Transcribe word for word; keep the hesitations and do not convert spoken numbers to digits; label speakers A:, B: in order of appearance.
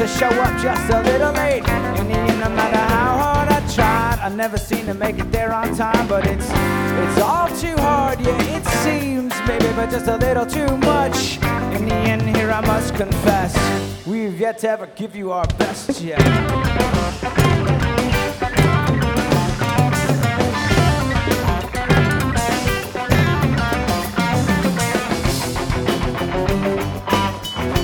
A: to show up just a little late. In the end, no matter how hard I tried, I never seem to make it there on time. But it's it's all too hard, yeah, it seems, maybe, but just a little too much. In the end, here I must confess, we've yet to ever give you our best yet.